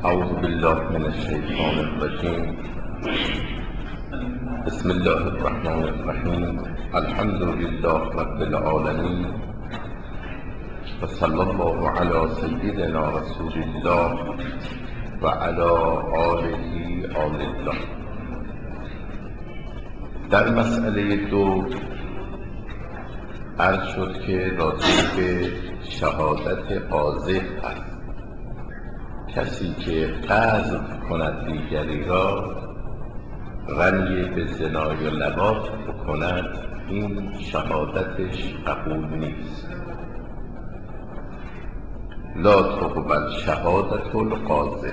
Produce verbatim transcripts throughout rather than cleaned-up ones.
اعوذ بالله من الشیطان الرجیم. بسم الله الرحمن الرحیم. الحمد لله رب العالمین و صلی الله علی سیدنا رسول الله و علی آله آل الله. در مسئله دو عرض شد که راجع به شهادت قاذف است. کسی که قذف کند دیگری را، رمی به زنای لواط بکند، این شهادتش قبول نیست. لا تقبل شهادت القاذف.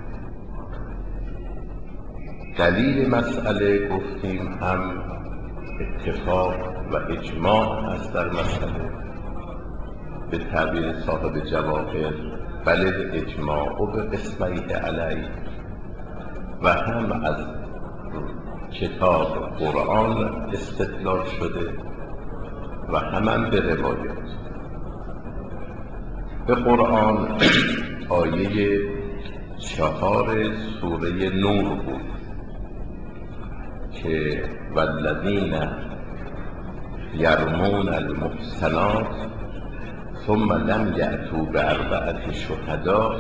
دلیل مسئله گفتیم هم اتفاق و اجماع هست در مسئله. به تعبیر صاحب جواهر بل اجماع و به قسمیه علیه، و هم از کتاب قرآن استدلال شده و هم, هم به روایات. به قرآن آیه چهار سوره نور بود که والذین یرمون المحصنات ثم لم یأتوا بأربعة شهداء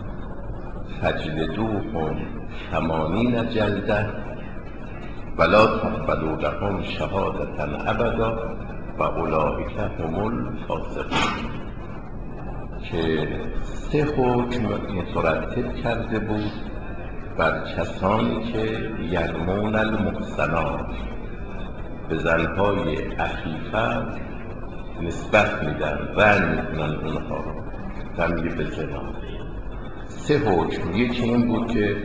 فاجلدوهم ثمانین جلده ولا تقبلوا لهم شهادة ابدا و اولئک هم الفاسقون. که سه حکم مترتب کرده بود بر کسانی که یرمون المحصنات، به زنهای عفیفه نسبت میدن، رنگ میکنن اونها رو، رنگ به زنا. سه حکم. یکی این بود که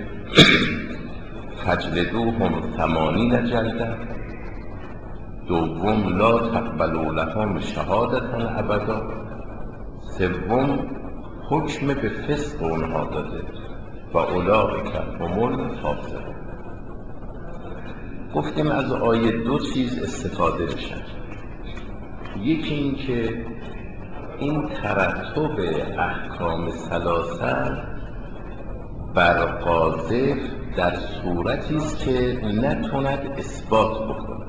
فجلدوهم ثمانین جلده. دوم لا تقبلوا لهم شهادة ابدا. سوم حکم به فسق اونها داده و اولئک هم الفاسقون. گفتیم از آیه دو چیز استفاده میشه. یکی این که این ترتب احکام ثلاثه بر قاذف در صورتی است که نتوند اثبات بکنه،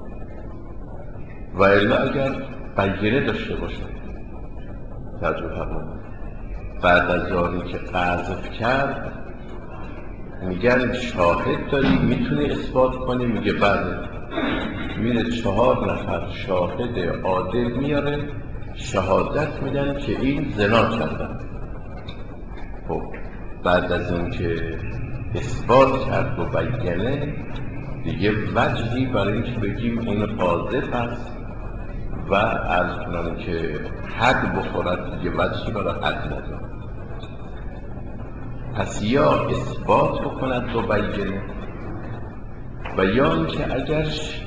و الا اگر بینه داشته باشه تجربه بعد از آنی که قذف کرد میگن شاهد داری میتونی اثبات کنی، میگه بله. میره چهار نفر شاهد عادل میاره، شهادت میدن که این زنا کردن. خب بعد از اون که اثبات کرد و بیانه، دیگه وجهی برای اینکه بگیم این قاذف است و از کنم که حد بخورد، دیگه وجهی برای حد نداره. پس یا اثبات بکند و بیانه، و یا اینکه اگر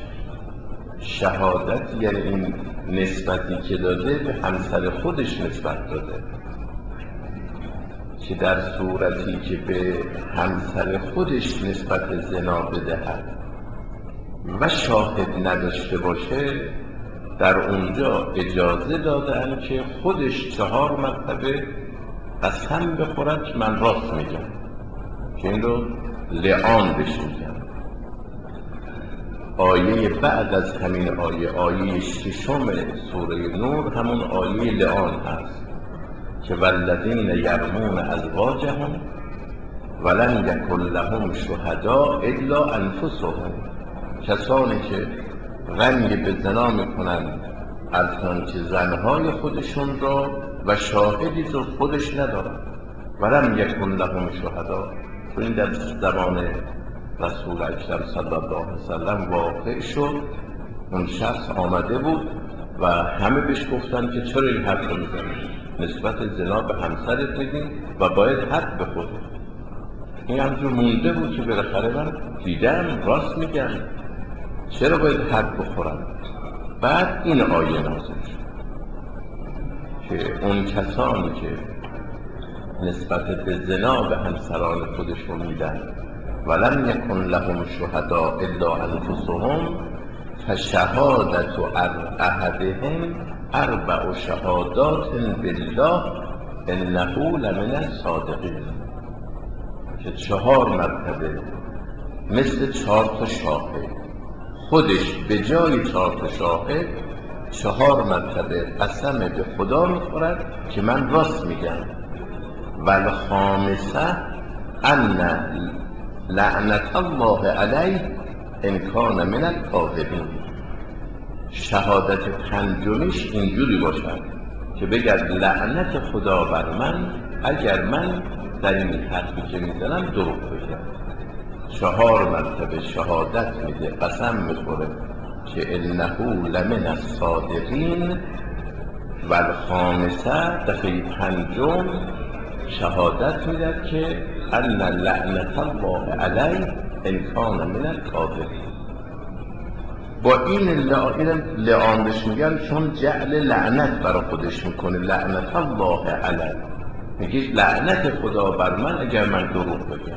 شهادت، یعنی این نسبتی که داده به همسر خودش نسبت داده، که در صورتی که به همسر خودش نسبت زنا بدهد و شاهد نداشته باشه، در اونجا اجازه دادن که خودش چهار مرتبه قسم بخورد که من راست میگم، که این رو لعان بهش میگن. آیه بعد از همین آیه، آیه ششم سوره نور، همون آیه لعان هست که والذین یرمون ازواجهم ولم یکن لهم شهداء الا انفسهم. کسانی که رنگ به زنا میکنند از آنچه زنهای خودشون را و شاهدی جز خودش ندارن. ولم یکن لهم شهداء، چون این در زمان رسول اکرم صلی الله علیه وسلم واقع شد. اون شخص آمده بود و همه بهش گفتن که چرا این حرف رو میزنی؟ نسبت زنا به همسرت میدین و باید حد بخوری. این همجور مونده بود که بالاخره من دیدم راست میگم، چرا باید حد بخورم؟ بعد این آیه نازل شد که اون کسانی که نسبت به زنا به همسران خودشون میدن ولم یکن لهم شهداء الا انفسهم فشهادت احدهم اربع شهادات بالله انه لمن الصادقین. که چهار مرتبه مثل چهار تا شاهد خودش به جای چهار تا شاهد چهار مرتبه قسم به خدا میخورد که من راست میگم. والخامسه ان لعنت الله علیه ان کان من الکاذبین. شهادت پنجمیش اینجوری باشد که بگرد لعنت خدا بر من اگر من در این حرفی که میزنم دروغ بگم. چهار مرتبه شهادت میده، قسم میخوره که انه لمن الصادقین. و الخامسه دفعه پنجم شهادت میدهد که ان لعنت الله علیه ان کان من الکاذبین. با این لعان بهش میگن چون جعل لعنت برای خودش میکنه، لعنت الله علیه، میگه لعنت خدا بر من اگر من دروغ بگم.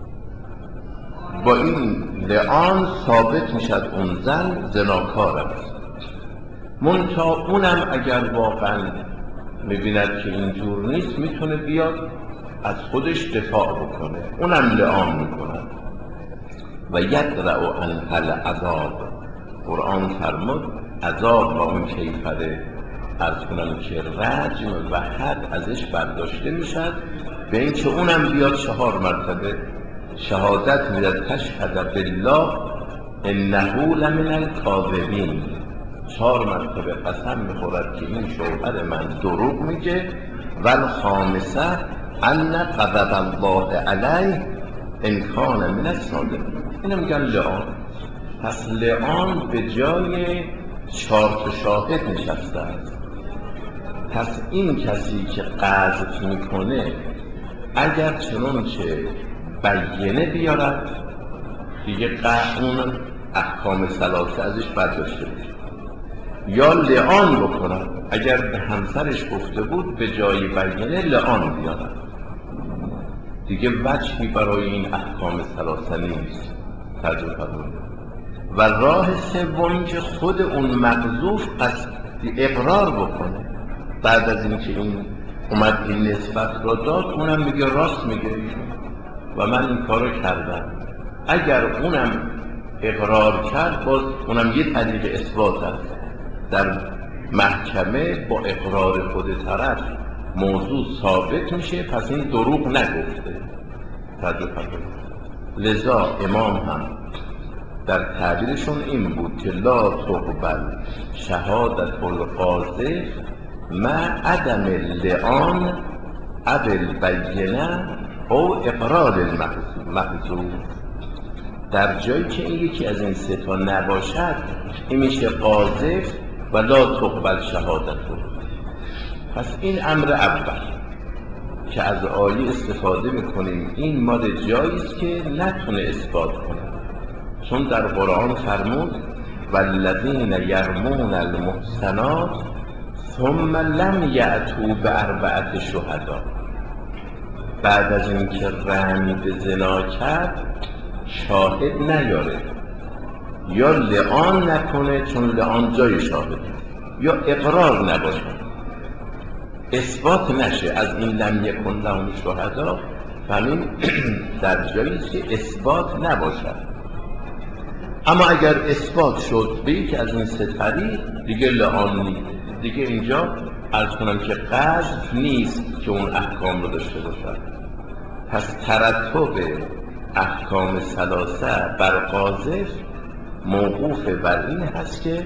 با این لعان ثابت میشد اون زن زناکار است. منتها اونم اگر واقعا میبیند که اینجور نیست میتونه بیاد از خودش دفاع بکنه، اونم لعان میکنه. و یدرع عنها العذاب. قرآن فرمود عذاب با اون کیفره از کنم که رجم و حد ازش برداشته میشد، به این که اونم بیاد چهار مرتبه شهادت میدهد تشهد بالله انه لمن الکاذبین. چهار مرتبه قسم میخورد که این شوهر من دروغ میگه. و الخامسه ان غضب الله علیه ان کان من الصادقین. اینو میگن لعان. پس لعان به جای چهار تا شاهد نشسته است. پس این کسی که قذف میکنه اگر چنانچه بینه بیارد دیگه اون احکام ثلاثه ازش برداشته میشه، یا لعان بکنه اگر به همسرش گفته بود به جای بینه لعان بیارد، دیگه وجهی برای این احکام ثلاثه نیست. ترجمه فرمود. و راه سوم که خود اون مقذوف از اقرار بکنه بعد از اینکه این اومد این نسبت را داد، اونم میگه راست میگه و من این کارو کردم. اگر اونم اقرار کرد باز اونم یه طریق اثبات است. در محکمه با اقرار خود طرف موضوع ثابت میشه، پس این دروغ نگفته. ترجمه کنید. لذا امام هم در تعبیرشون این بود که لا تقبل شهادت القاذف مع عدم اللعان او البینه او اقرار المقذوف. در جایی که این یکی از این سه تا نباشد این میشه قاذف و لا تقبل شهادت. پس این امر اول که از آیه استفاده میکنیم این مال جاییست که نتونه اثبات کنه، چون در قرآن فرمود والذین یرمون المحصنات ثم لم یأتوا باربعة شهداء. بعد از اینکه رمی به زنا کرد شاهد نیاره، یا لعان نکنه چون لعان جای شاهده، یا اقرار نباشه اثبات نشه از این لم یکن لهم شهداء. همین در جایی که اثبات نباشد. اما اگر اثبات شد به یک از این سه طریق دیگه لعان نیست، دیگه اینجا عرض کنم که قذف نیست که اون احکام رو داشته باشد. پس ترتب احکام ثلاثه بر قاذف موقوف بر این هست که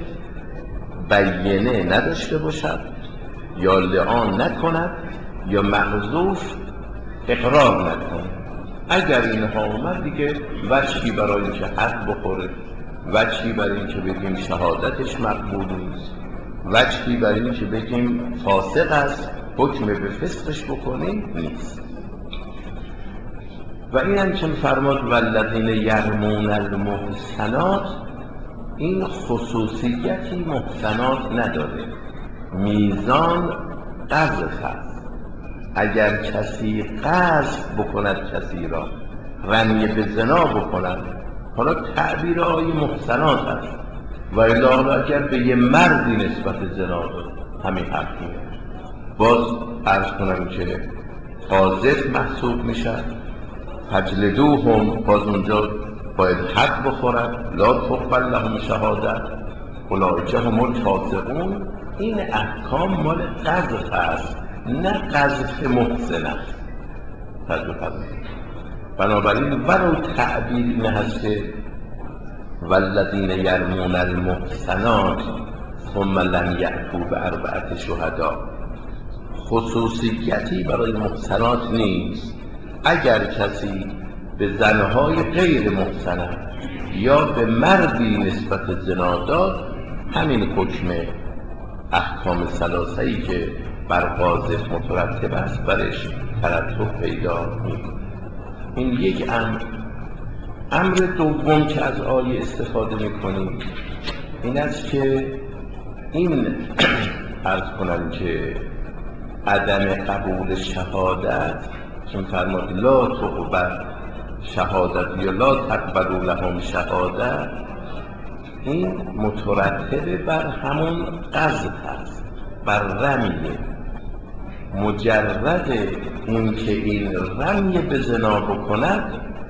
بینه نداشته باشد، یا لعان نکند، یا مقذوف اقرار نکند. اگر اینها اومد دیگه وجهی برای اینکه حد بخوره، وجهی برای اینکه بگیم شهادتش مقبول نیست، وجهی برای اینکه بگیم فاسق است حکم به فسقش بکنیم نیست. و این هم که فرمود والذین یرمون المحصنات، این خصوصیتی محصنات نداره، میزان قذف است. اگر کسی قذف بکند کسی را، رمی به زنا بکند، حالا تعبیر آیه محصنات است و الا اگر به یه مردی نسبت زنا داد همین حرفی باز عرض کنم که قاذف محسوب میشد فجلدوهم، باز اونجا باید حد بخورد، لا تقبل لهم شهاده اولئک هم الفاسقون. این احکام مال قذف است، نه قذف محسن است. بنابراین ولو تعبیر این هست که والذین یرمون المحصنات ثم لم یأتوا باربعة شهداء، خصوصیتی برای محصنات نیست. اگر کسی به زنهای غیر محصنه یا به مردی نسبت زنا داد، همین حکم احکام ثلاثه‌ای که بر قاذف مترتب است برش ترتب پیدا می‌کند. این یک امر. امر دوم که از آیه استفاده می‌کنیم این است که این عرض کنم که عدم قبول شهادت، چون فرمود لا تقبل شهادت یا لا تقبلوا لهم شهادت، این مترتب بر همون قذف است، بر رمیه. مجرد این که این رمی به زنا بکند،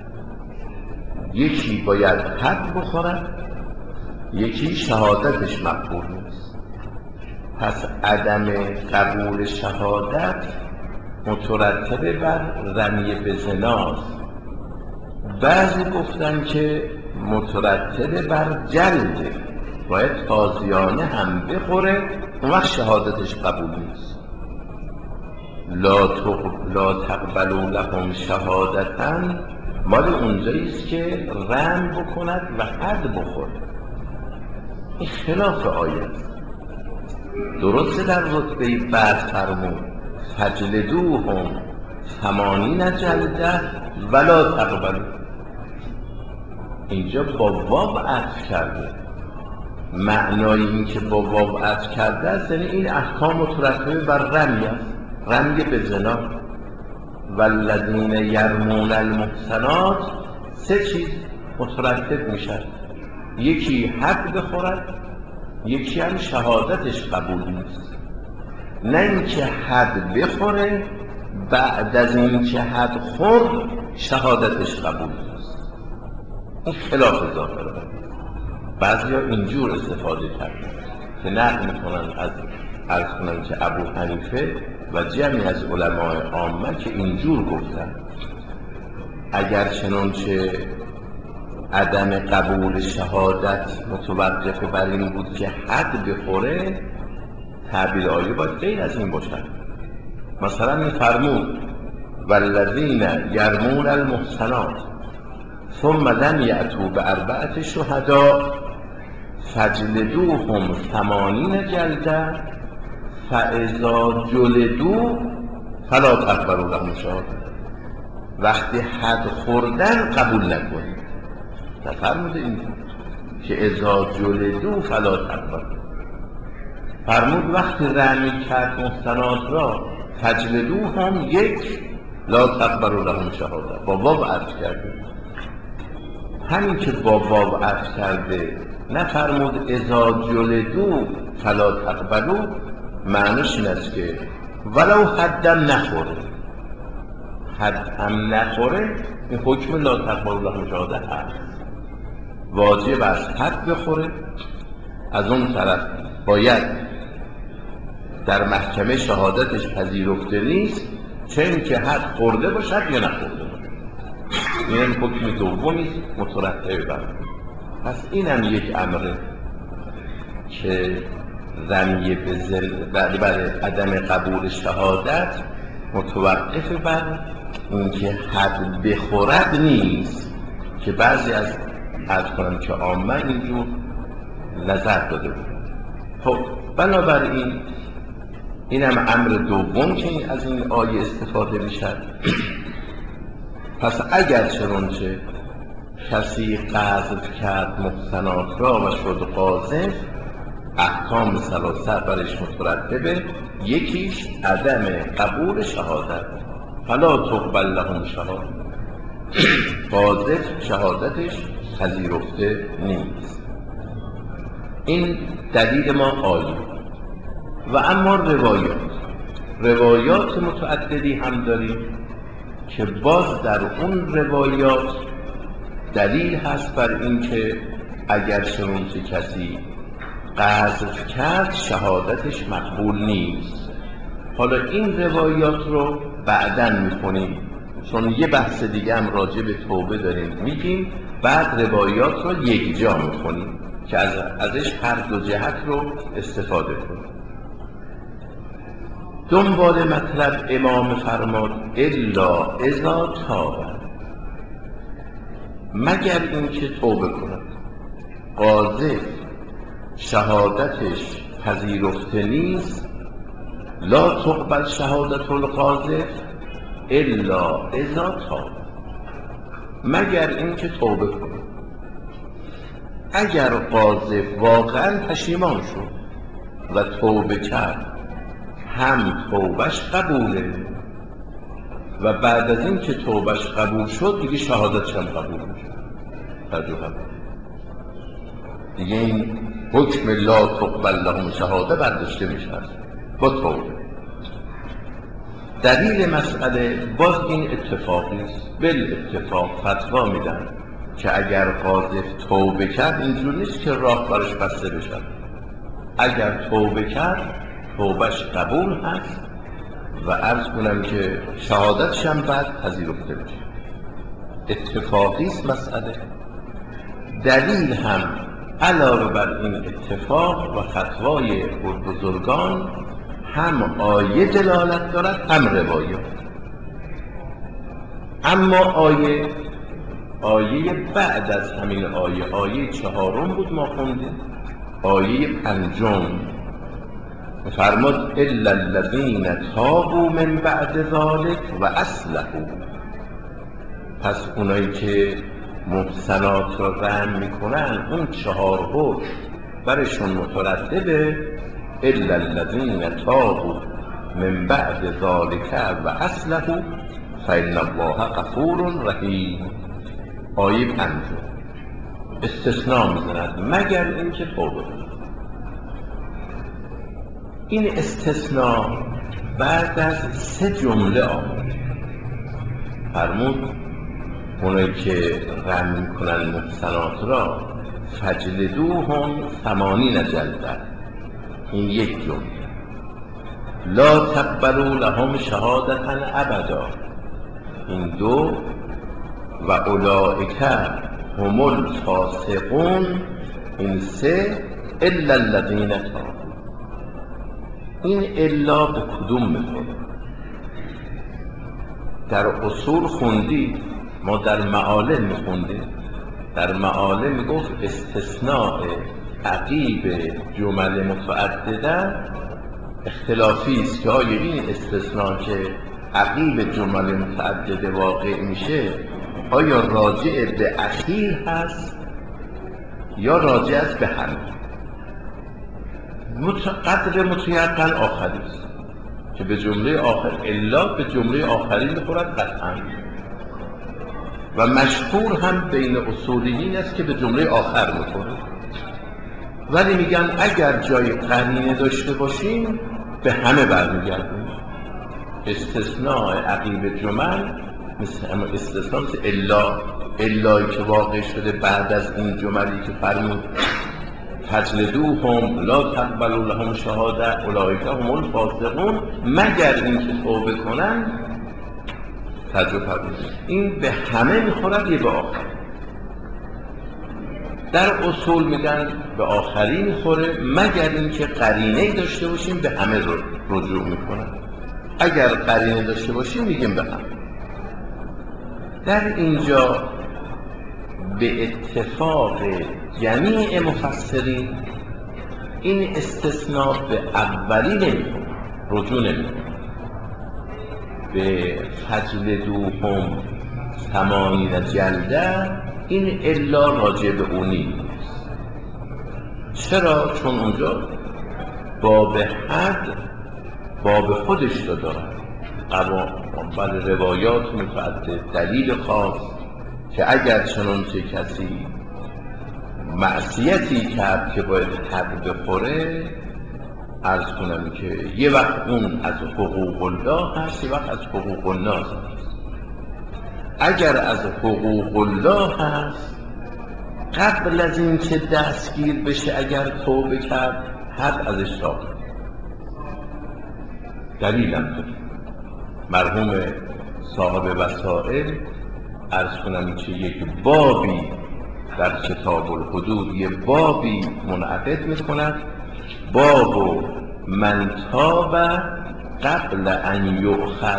یکی باید حد بخورد، یکی شهادتش مقبول نیست. پس عدم قبول شهادت مترتب بر رمی به زناست. بعضی گفتن که مترتب بر جلده، باید تازیانه هم بخوره، اون وقت شهادتش قبول نیست. لا تقبلوا لهم شهادتا مال اونجاییست که رم بکند و حد بخوره. این خلاف آیه است. درسته در رتبه بعد فرمود فجلدوهم ثمانین جلده ولا تقبلوا، اینجا با واو عطف کرده. معنای این که با واو عطف کرده است یعنی این احکام مترتب بر رمی است، رمی به زنا. والذین یرمون المحصنات، سه چیز مترتب میشن، یکی حد بخورد، یکی هم شهادتش قبول نیست. نه اینکه حد بخوره بعد از این که حد خورد شهادتش قبول نیست. این خلاف ظاهره. بعضیا اینجور استفاده کردن که نقل میکنن از عرض کنن که ابو حنیفه و جمعی از علمای عامه که اینجور گفتن اگر چنانچه عدم قبول شهادت متوقف بر این بود که حد بخوره، تعبیر آیه باید غیر از این باشد. مثلا میفرمود والذین یرمون المحصنات ثم لم یأتوا باربعة شهداء فجلدوهم ثمانین جلده فاذا جلدوا فلا تقبلوا لهم شهادة. وقتی حد خوردن قبول نکنید. فرمود این که اذا جلدوا فلا تقبلوا، فرمود وقتی رمی کرد محصنات را فجلدوهم یک لا تقبلوا لهم شهادة، با واو عطف کرده. همین که با واو عطف کرده نفرمود اذا جلدوا فلا تقبلوا، معنیش این است که ولو حدم نخوره، حدم نخوره این حکم لا تقبلوا لهم شهادة هست. واجب است حد بخوره، از اون طرف باید در محکمه شهادتش پذیرفته نیست، چه این که حد خورده باشد یا نخورده باشد. این حکم دومی مترتب بر. پس اینم یک امره که رمی به زل بر عدم قبول شهادت متوقف بر این که حد بخورد نیست، که بعضی از عرض کنم که عامه اینجور نظر داده بود. خب بنابراین اینم امر دوم که از این آیه استفاده میشد. پس اگر چنانچه کسی قذف کرد محصنات را و شد قاذف، احکام ثلاثه برش مترتبه، یکیش عدم قبول شهادت، فلا تقبل لهم شهادة، قاذف شهادتش پذیرفته نیست. این دلیل ما آیه. و اما روایات روایات متعددی هم داریم که باز در اون روایات دلیل هست بر این که اگر چنون که کسی قذف کرد شهادتش مقبول نیست. حالا این روایات رو بعداً می‌خونیم، چون یه بحث دیگه هم راجع به توبه داریم میگیم، بعد روایات رو یک جا می‌خونیم که از ازش هر دو جهت رو استفاده کنیم. دنبال مطلب امام فرماد الا اذا تاب، مگر اینکه توبه کند. قاذف شهادتش پذیرفته نیست، لا تقبل شهادت القاذف الا اذا تاب، مگر اینکه توبه کند. اگر قاذف واقعا پشیمان شد و توبه کرد، هم توبهش قبوله و بعد از این که توبهش قبول شد دیگه شهادتش هم قبول میشه. ترجمه دیگه این حکم لا تقبل لهم شهاده برداشته میشه با توبه. دلیل مسئله باز این اتفاقی است. بالاتفاق فتوا میدن که اگر قاذف توبه کرد اینجور نیست که راه براش بسته بشه. اگر توبه کرد توبهش قبول هست و عرض کنم که شهادتش هم بعد پذیرفته میشه. اتفاقی است مسئله. دلیل هم علاوه بر این اتفاق و فتوای بزرگان هم آیه دلالت دارد هم روایات. اما آیه آیه بعد از همین آیه آیه چهارم بود ما خوندیم، آیه پنجم فرمود الا الذین تابوا من بعد ذلک و اصلحوا، پس اونایی که محسنات را رعن میکنن اون چهار حکم برشون مترتبه. الا الذین تابوا من بعد ذلک و اصلحوا فإن الله غفور رحیم. آیه پنجم استثناء میزند مگر اینکه توبه. این استثناء بعد از سه جمله آمد. فرمود اونایی که رعن میکنن محسنات را فجلدوهم ثمانین جلده، این یک جمله. لا تقبلوا لهم شهادتا ابدا، این دو. و اولئک هم الفاسقون، این سه. الا الذین تابوا، این الا به کدوم میخوره؟ در اصول خوندید، ما در معالم میخوندیم. در معالم میگفت استثناء عقیب جمل متعدده اختلافی است که آیا این استثناء که عقیب جمل متعدده واقع میشه آیا راجع به اخیر هست یا راجع است به هم؟ قدر متیقن آخری است که به جمله آخر، الا به جمله آخری میخورد قطعا. و مشهور هم بین اصولیین است که به جمله آخر میخورد. ولی میگن اگر جای قرینه داشته باشیم به همه برمیگردیم. استثناء عقیب جمل مثل استثناء مثل الا، الایی که واقع شده بعد از این جملی که فرمود فجلدوهم لا تقبلوا لهم شهاده اولئک هم الفاسقون، مگر اینکه توبه کنن. ترجمه فرمود این به همه میخورد یه به آخر. در اصول میگن به آخری میخوره مگر اینکه قرینه‌ای داشته باشیم به همه رو رجوع میکنن. اگر قرینه داشته باشیم میگیم به هم. در اینجا به اتفاق جمیع مفسرین این استثناء به اولی نمیکنه، رجوع نمیکنه. به فجلدوهم ثمانین جلده این الا راجع به اونی نیست. چرا؟ چون اونجا باب حد باب خودش رو داره. اما روایات متعدد دلیل خاص که اگر چنانچه کسی معصیتی کرد که باید حد بخوره، عرض کنم که یه وقت اون از حقوق الله هست، یه وقت از حقوق الناس هست. اگر از حقوق الله هست قبل از این که دستگیر بشه اگر توبه کرد حد ازش ساخت. دلیلم داریم مرحوم صاحب وسائل عرض کنم که یک بابی در کتاب الحدود یک بابی منعقد میکند، باب من تاب قبل ان یؤخذ،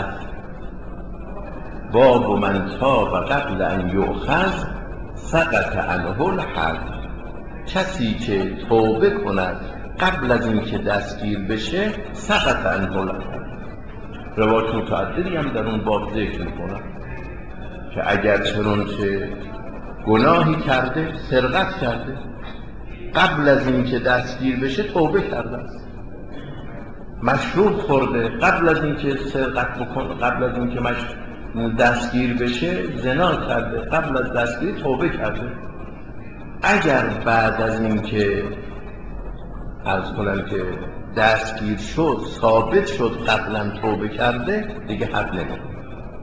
باب من تاب قبل ان یؤخذ سقط عنه الحد. کسی که توبه کند قبل از اینکه دستگیر بشه سقط عنه الحد. روایت متعددی هم در اون باب ذکر میکنن که اگر چنانچه گناهی کرده، سرقت کرده، قبل از اینکه دستگیر بشه توبه کرده است، مشروب خورده قبل از اینکه سرقت بکنه، قبل از اینکه مش... دستگیر بشه زنا کرده، قبل از دستگیری توبه کرده، اگر بعد از اینکه عرض کنم که دستگیر شد ثابت شد قبلا توبه کرده دیگه حد نمیکنه.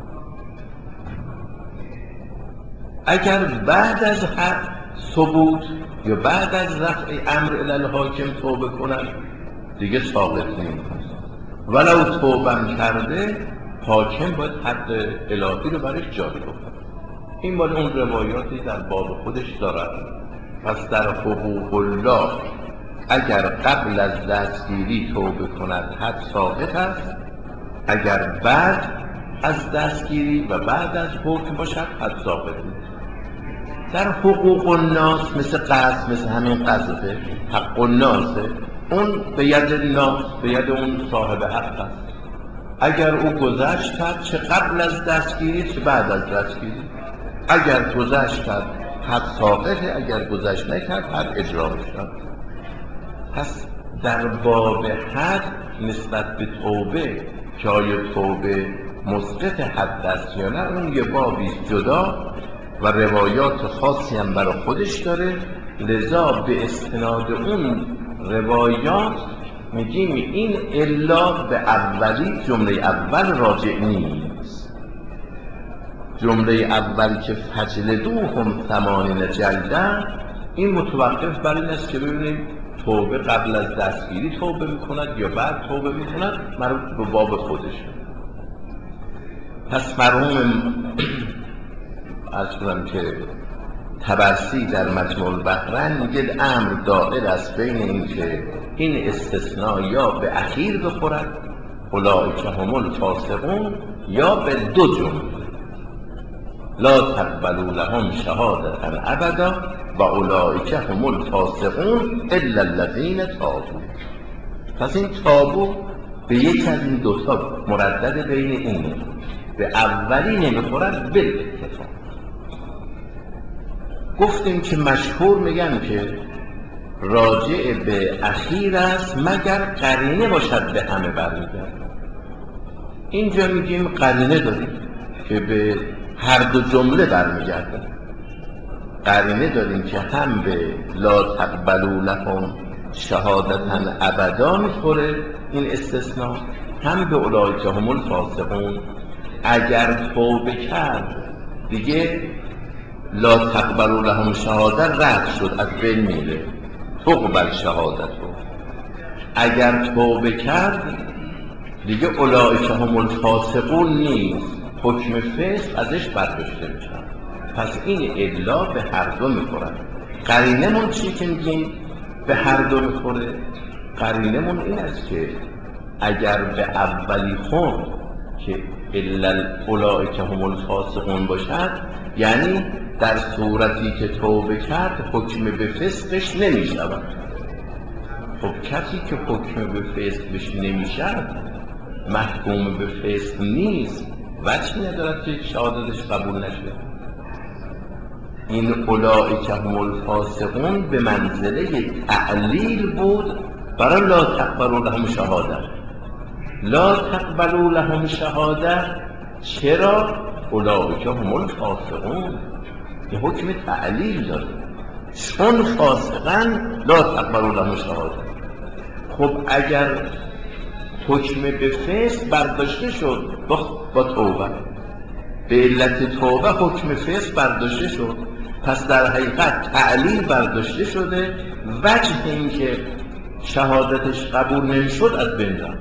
اگر بعد از حد ثبوت یا بعد از رفع امر الی الحاکم توبه کند دیگه ساقط نمیکنه. ولو توبه کرده حاکم باید حد الهی رو برش جاری بکنه. این مال اون روایاتی در باب خودش دارد. پس در حقوق الله اگر قبل از دستگیری توبه کند حد ساقط است، اگر بعد از دستگیری و بعد از حکم باشد حد ساقط نیست. در حقوق الناس مثل قصد، مثل همین قذفه حق الناسه، اون به ید ناس، به ید اون صاحب حق است. اگر او گذشت کرد چه قبل از دستگیری چه بعد از دستگیری، اگر گذشت کرد حد ساقطه، اگر گذشت نکرد حد اجرا میشد. پس در باب حد نسبت به توبه که آیا توبه مسقط حد است یا نه اون یه بابی جدا و روایات خاصی هم برای خودش داره. لذا به استناد اون روایات میگیم این الا به اولی جمله اول راجع نیست. جمله اول که فجلدوهم ثمانین جلده این متوقف بر این است که ببینیم توبه قبل از دستگیری توبه میکند یا بعد توبه میکند، مربوط به باب خودش. پس مرحوم از کنم که طبرسی در مجموع البحرین میگه امر دائر است بین این که این استثناء یا به اخیر بخورد اولئک هم الفاسقون یا به دو جمله لا تقبلوا لهم شهادة ابدا و اولئک هم الفاسقون الا الذین تابوا. پس این تابو به یک از این دوتا مردد بین این به اولی نمیخورد بالاتفاق. گفتیم که مشهور میگن که راجع به اخیر است مگر قرینه باشد به همه برمیگرد. اینجا میگیم قرینه داریم که به هر دو جمله برمیگرده. قرینه داریم که هم به لا تقبلوا لهم شهادتا ابدا میخوره این استثناء، هم به اولئک هم الفاسقون. اگر توبه کرد دیگه لا تقبلوا لهم شهاده رد شد، از بین میره، تقبل شهادت رو. اگر توبه کرد دیگه اولئک هم الفاسقون نیست، حکم فسق ازش برداشته میشه. پس این الا به هر دو میخورد. قرینه من چی که میگیم به هر دو میخوره؟ قرینه من این است که اگر به اولی خون که الا اولئک هم الفاسقون باشد، یعنی در صورتی که توبه کرد حکم به فسقش نمیشود. خب کسی که حکم به فسقش نمیشود محکوم به فسق نیست، وجهی ندارد که شهادتش قبول نشه. این اولئک هم الفاسقون به منزله تعلیل بود برای لا تقبلوا لهم شهاده. لا تقبلوا لهم شهاده چرا؟ اولئک هم الفاسقون که حکم تعلیل داره، چون فاسقن لا تقبلوا لهم شهاده. خب اگر حکم به فسق برداشته شد با, با توبه، به علت توبه حکم فسق برداشته شد، پس در حقیقت تعلیل برداشته شده، وجه این که شهادتش قبول نمیشد از بین رفت.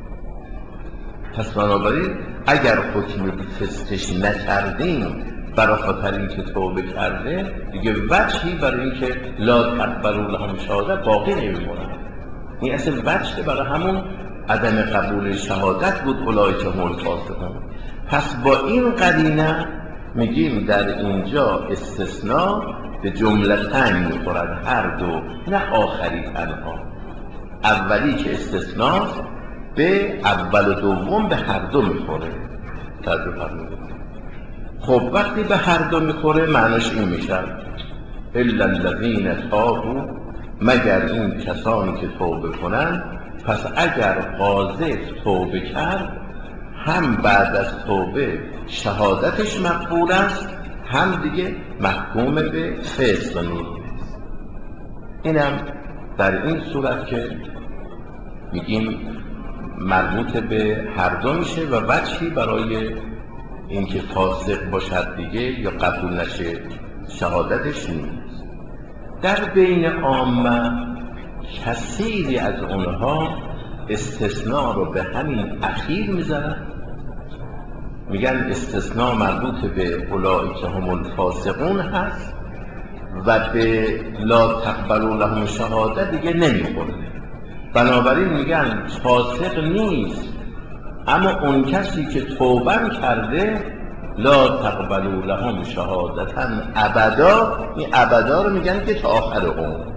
پس بنابراین اگر حکم فسقش نکردیم برای خاطر اینکه توبه کرده، دیگه وجهی برای اینکه لا تقبلوا لهم شهاده باقی نمیمونه. این اصل وجه برای همون عدم قبول شهادت بود اولئک هم الفاسقون. پس با این قرینه میگیم در اینجا استثناء به جملتن میخورد، هر دو، نه آخری تنها. اولی که استثناء به اول و دوم به هر دو میخوره. توجه فرمودید. خب وقتی به هر دو میخوره معناش این میشه الا الذین تابوا، مگر این کسانی که توبه کنند. پس اگر قاذف توبه کرد، هم بعد از توبه شهادتش مقبول است، هم دیگه محکوم به فسق نیست. اینم در این صورت که میگیم مربوط به هر دو میشه و وجهی برای اینکه فاسق باشد دیگه یا قبول نشه شهادتش نیست. در بین عامه کثیری از اونها استثناء رو به همین اخیر میزنن، میگن استثناء مربوط به اولئک هم الفاسقون هست و به لا تقبلوا لهم شهاده دیگه نمیخوره. بنابراین میگن فاسق نیست، اما اون کسی که توبه کرده لا تقبلوا لهم شهادتا ابدا، این ابدا رو میگن که تا آخر عمر.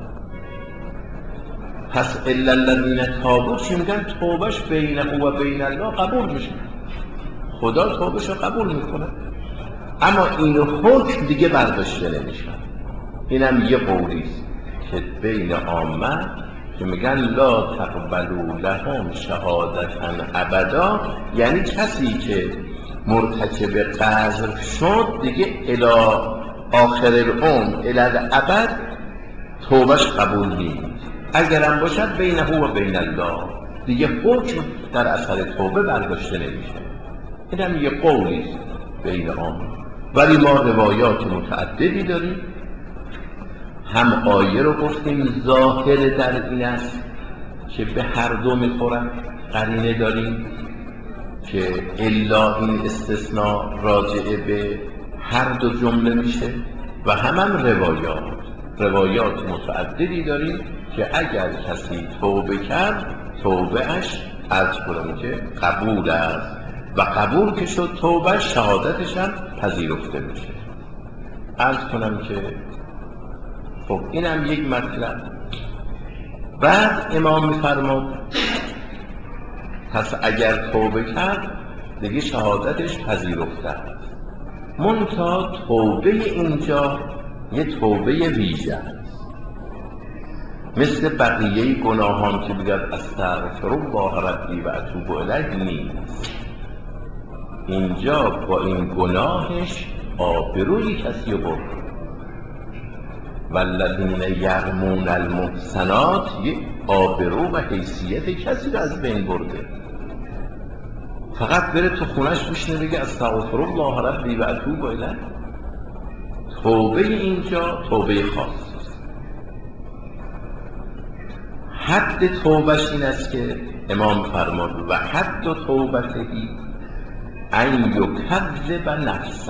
پس الا الذین تابوا چی میگن؟ توبهش بینه و بین الله قبول میشه، خدا توبهش رو قبول میکنه، اما این حکم دیگه برداشته نمیشه. اینم یه قولیست که بین عامه که میگن لا تقبلوا لهم شهادتا ابدا، یعنی کسی که مرتکب قذف شد دیگه الی آخر العمر الی الابد توبهش قبول نیست. اگرم باشد بینه و بین الله، دیگه حکم در اثر توبه برداشته نمیشه. اینم یه قولیست بین عامه. ولی ما روایات متعددی داریم، هم آیه رو گفتیم ظاهر در این است که به هر دو میخورن، قرینه داریم که الا این استثناء راجعه به هر دو جمله میشه، و هم هم روایات روایات متعددی داریم که اگر کسی توبه کرد توبه اش عرض کنم که قبول است و قبول که شد توبه شهادتش هم پذیرفته میشه. عرض کنم که خب اینم یک مطلب. بعد امام میفرماد پس اگر توبه کرد دیگه شهادتش پذیرفته است. منتها توبه اینجا یه توبه ویژه است، مثل بقیه گناهان که بگد استغفر الله ربی و اتوب الیه نیست. اینجا با این گناهش آبروی کسی رو برد. والذین یرمون المحصنات، یه آبرو و حیثیت کسی رو از بین برده. فقط بره تو خونش بشینه بگه استغفر الله ربی و اتوب الیه. توبه اینجا توبه خاص است. حد توبهش این است که امام فرمود و حد توبتهی ان یکذب نفسه،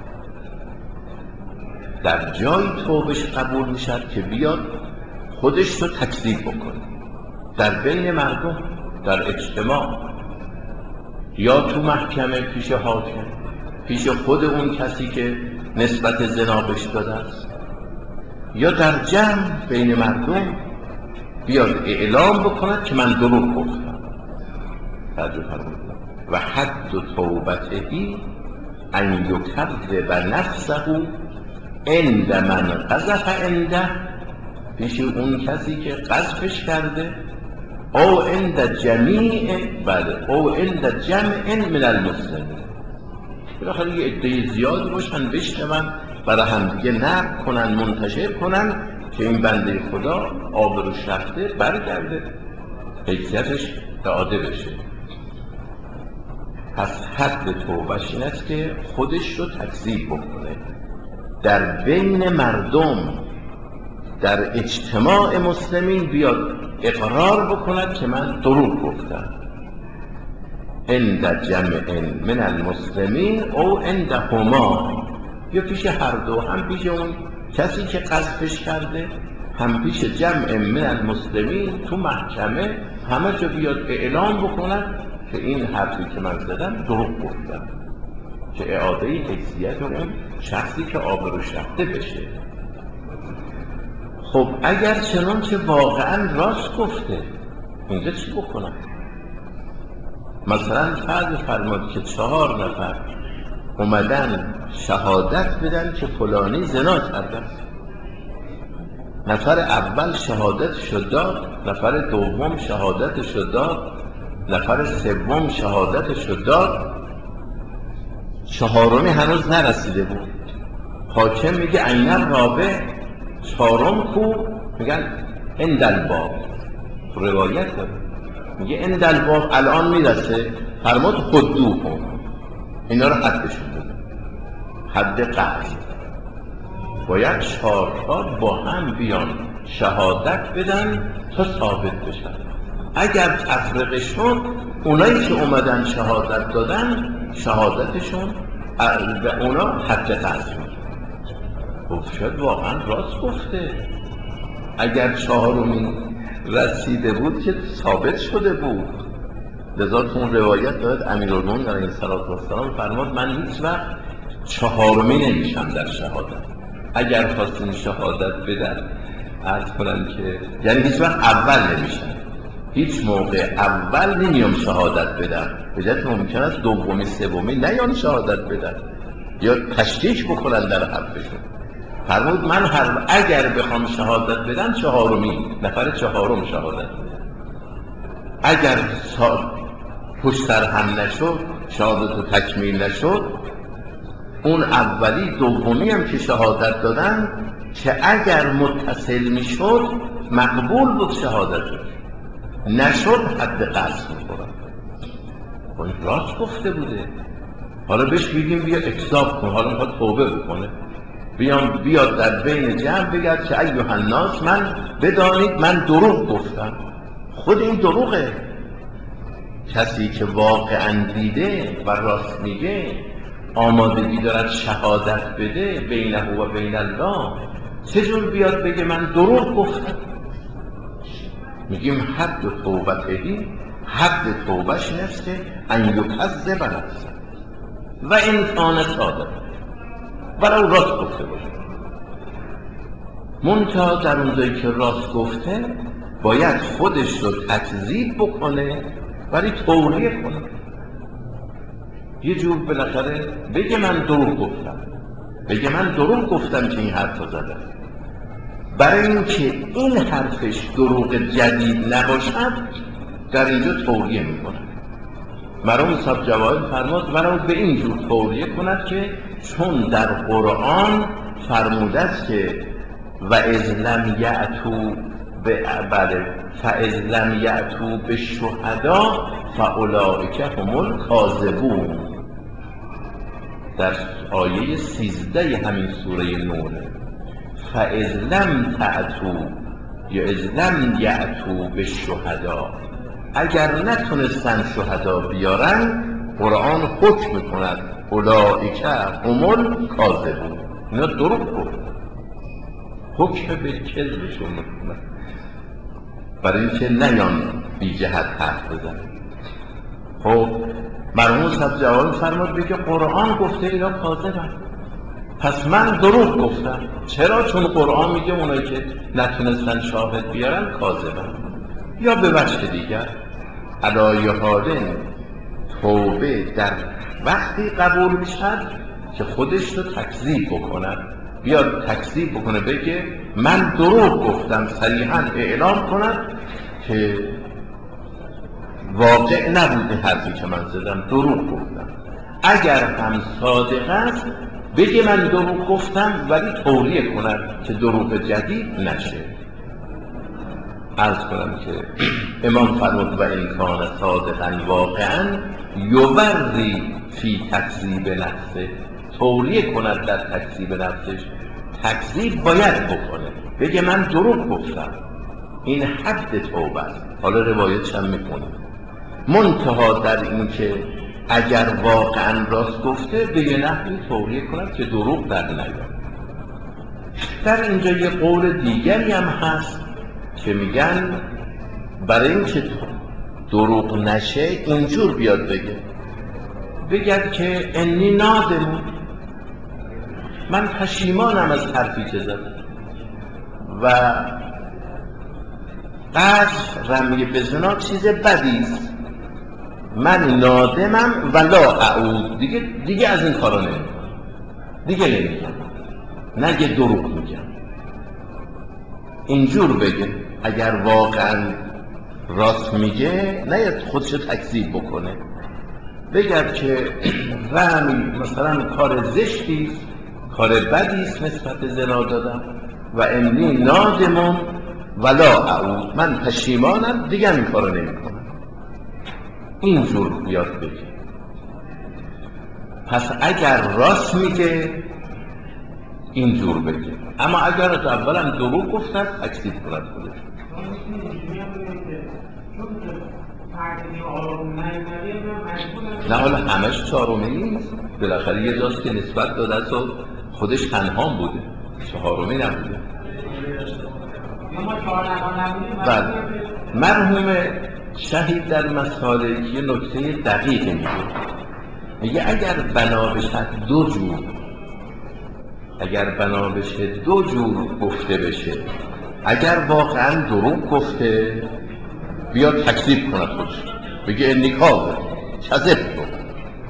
در جای توبهش قبول میشد که بیاد خودش رو تکذیب بکنه در بین مردم، در اجتماع، یا تو محکمه پیش حاکم، پیش خود اون کسی که نسبت زنا بهش داده است، یا در جمع بین مردم بیاد اعلام بکند که من دروغ گفتم. توجه فرمایید. و حد توبتهی ان یکذب نفسه عند من قذف عنده، پیش اون کسی که قذفش کرده، او عند جمیع، بله، او عند جمع من المسلمین. بالاخره یه عده زیادی باشن بشنون، برای هم دیگه نقل کنن، منتشر کنن که این بنده خدا آبروش رفته برگرده، حیثیتش داده بشه. پس حد توبهش این است که خودش رو تکذیب بکنه، در بین مردم، در اجتماع مسلمین بیاد اقرار بکند که من دروغ گفتم، عند جمع من المسلمین او عندهما، یا پیش هر دو، هم پیش اون کسی که قذفش کرده، هم پیش جمع من المسلمین، تو محکمه همه جا بیاد اعلام بکند که این حرفی که من زدم دروغ گفتم، که اعاده حیثیت اون شخصی که آبروش رفته بشه. خب اگر چنانچه واقعا راست گفته، اینجا چی بکنم؟ مثلا فرض فرماد که چهار نفر اومدن شهادت بدن که فلانی زنا کرده، نفر اول شهادتشو داد، نفر دوم شهادتشو داد، نفر سوم شهادتشو داد، چهارمی هنوز نرسیده بود. حاکم میگه عین الرابع، چهارم کو؟ میگن عند الباب. روایت داره میگه عند الباب، الان میرسه. فرمود حدوهم، اینا رو حدشون بده، حد قطع. باید چهارتا با هم بیان شهادت بدن تا ثابت بشن. اگر تفرقه شد، اونایی که اومدن شهادت دادن شهادتشون به اونا حد قطع میشه. خب شاید واقعا راست گفته، اگر چهارمین رسیده بود که ثابت شده بود. لذا تو اون روایت دارد امیرالمومنین علیه السلام فرمود من هیچ وقت چهارمی نمیشم در شهادت. اگر خواستین شهادت بدن، عرض کنم که یعنی هیچ وقت اول نمیشم، هیچ موقع اول نمیام شهادت بدم، به جهت ممکن است دومی سومی نیان شهادت بدن یا تشکیک بکنن در حرفشون. فرمود من هر اگر بخوام شهادت بدم چهارمی، نفر چهارم شهادت بدم. اگر پشت سر هم نشد، شهادت تکمیل نشد، اون اولی دومی هم که شهادت دادن که اگر متصل میشد مقبول بود شهادتش، نشد حد قصد میخورن. این راست گفته بوده. حالا بهش بگیم بیا اکذاب کن، حالا میخواد توبه بکنه، بیام بیاد در بین جمع بگرد که ایها الناس من بدانید من دروغ گفتم. خود این دروغه. کسی که واقعا دیده و راست میگه، آمادگی دارد شهادت بده بینه و بین الله، چجور بیاد بگه من دروغ گفتم؟ میگیم حد توبتهی، حد توبهش نفس که ان یکذب نفسه و این کان صادق، ولو راست گفته باشه. منتها در اونجایی که راست گفته باید خودش رو تکذیب بکنه، ولی توریه کنه، یه جور بالاخره بگه من دروغ گفتم، بگه من دروغ گفتم که این حرف رو زدم، برای اینکه این حرفش دروغ جدید نباشد در اینجا توریه میکنه. مرحوم صاحب جواهر فرمود ولو به این جور توریه کند که چون در قرآن فرموده است که و اذ لم یأتوا بله فاذ لم یأتوا بالشهداء فاولئک هم الکاذبون، در آیه سیزده همین سوره نور، فاذ لم تأتوا یا اذ لم یأتوا بالشهداء، اگر نتونستن شهدا بیارن قرآن حکم میکند اولئک هم الکاذبون، اینا دروغ گفت، حکم به کذبشون میکنند، برای اینکه نیان بی جهت حرف بزنن. خب مرحوم صاحب جواب فرمود بگه قرآن گفته اینا کاذبن، پس من دروغ گفتم. چرا؟ چون قرآن میگه اونایی که نتونستن شاهد بیارن کاذبن. یا به وجه دیگر علای حالین توبه در وقتی قبول میشد که خودش رو تکذیب بکنه، بیاد تکذیب بکنه، بگه من دروغ گفتم، صریحا اعلام کند که واقع نبوده حرفی که من زدم، دروغ گفتم. اگر هم صادق است بگه من دروغ گفتم، ولی توریه کند که دروغ جدید نشه. عرض کنم که امام فرمود و این کان صادقا واقعا یبری فی تکذیب نفسه، توریه کند در تکذیب نفسش. تکذیب باید بکنه، بگه من دروغ گفتم، این حد توبه است. حالا روایتش هم میکنه منتها در این که اگر واقعا راست گفته به یه نحوی توریه کند که دروغ در نیاد. در اینجا یه قول دیگری هم هست که میگن برای اینکه دروغ نشه اینجور بیاد بگه بگد که انی نادم، من پشیمانم از حرفی که زدم و قذف رمی به زنا چیز بدیست، من نادمم ولا اعود، دیگه دیگه از این کارا نمیکنم، دیگه نمیکنم، نگه دروغ میگم. اینجور بگه اگر واقعا راست میگه، نه خودشو تکذیب بکنه، بگه که رمی مثلا کار زشتیست، کار بدیست نسبت زنا دادم و انی نادمم ولا اعود، من پشیمانم دیگه این کارو نمیکنم. اینجور بیاد بگه. پس اگر راست میگه اینجور بگه، اما اگر از اولم دروغ گفتن تکذیب کند خودش. نه حالا همش چهارمی نیست، بالاخره یه جاست که نسبت داده است و خودش تنها بوده، چهارمی نبوده. بله، مرحوم شهید در مسالک یه نکته دقیقی میگه، میگه اگر بنا بشد دو جور، اگر بنا بشه دو جور گفته بشه، اگر واقعا دروغ گفته بیاد تکذیب کنه خودش، بگه انی کاذب کذب گفت،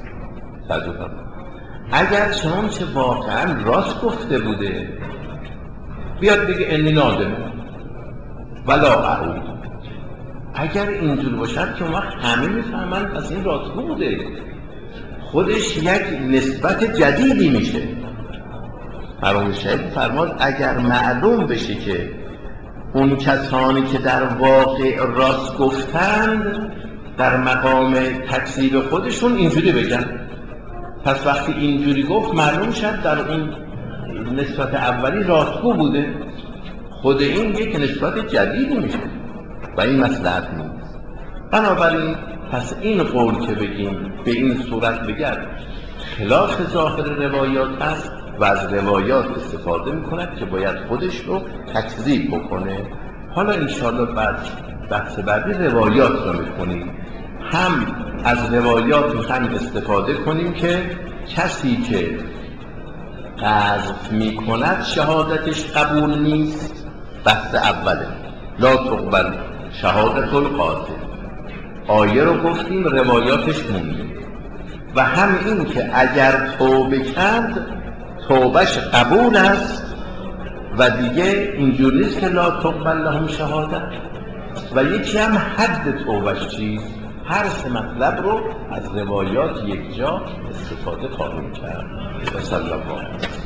اگر چنانچه واقعا راست گفته بوده بیاد بگه انی نادم ولا اعود. اگر اینجور باشد که وقت همه میفهمن پس این راستگو بوده، خودش یک نسبت جدیدی میشه. مرحوم شهید فرماد اگر معلوم بشه که اون کسانی که در واقع راست گفتند در مقام تکذیب خودشون اینجوری بگن، پس وقتی اینجوری گفت معلوم شد در اون نسبت اولی راستگو بوده، خود این یک نسبت جدیدی میشه و این مصلحت نیست. بنابراین پس این قول که بگیم به این صورت بگن خلاف ظاهر روایات هست و از روایات استفاده میکند که باید خودش رو تکذیب بکنه. حالا انشاءالله بعد بحث بعدی روایات رو میکنیم، هم از روایات میخوایم استفاده کنیم که کسی که قذف میکند شهادتش قبول نیست، بحث اوله لا تقبل شهادت القاذف، آیه رو گفتیم روایاتش موندیم، و هم این که اگر توبه کرد توبهش قبول است و دیگه اینجور نیست که لا تقبل لهم شهادت. و یکی هم حد توبهش چیست. هر سه مطلب رو از روایات یک جا استفاده خواهیم کرد. و صلی الله